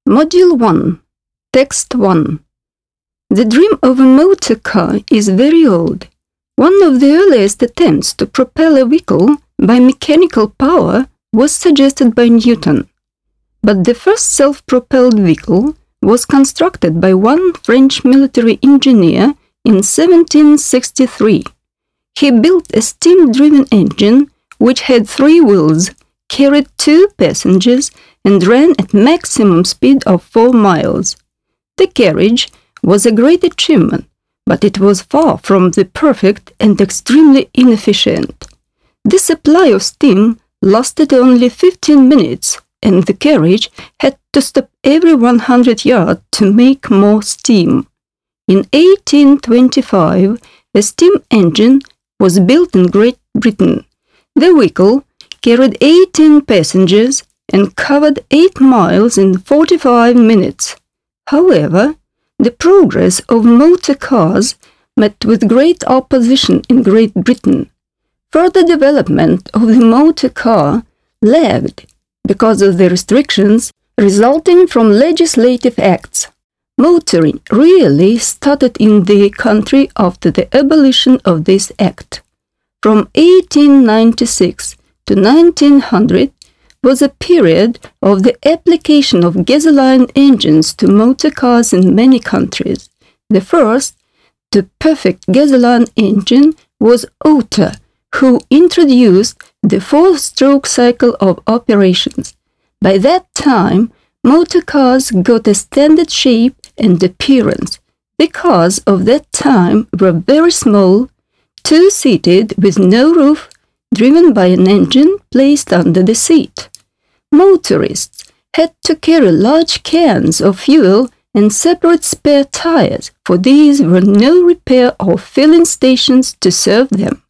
Module 1. Text 1. The dream of a motor car is very old. One of the earliest attempts to propel a vehicle by mechanical power was suggested by Newton. But the first self-propelled vehicle was constructed by one French military engineer in 1763. He built a steam-driven engine which had 3 wheels, carried 2 passengers, and ran at maximum speed of 4 miles. The carriage was a great achievement, but it was far from the perfect and extremely inefficient. The supply of steam lasted only 15 minutes, and the carriage had to stop every 100 yards to make more steam. In 1825, a steam engine was built in Great Britain. The vehicle carried 18 passengers and covered 8 miles in 45 minutes. However, the progress of motor cars met with great opposition in Great Britain. Further development of the motor car lagged because of the restrictions resulting from legislative acts. Motoring really started in the country after the abolition of this act. From 1896 to 1900 was a period of the application of gasoline engines to motor cars in many countries. The first to perfect gasoline engine was Otto, who introduced the 4-stroke cycle of operations. By that time, motor cars got a standard shape and appearance. The cars of that time were very small, 2-seated with no roof, driven by an engine placed under the seat. Motorists had to carry large cans of fuel and separate spare tires, for these were no repair or filling stations to serve them.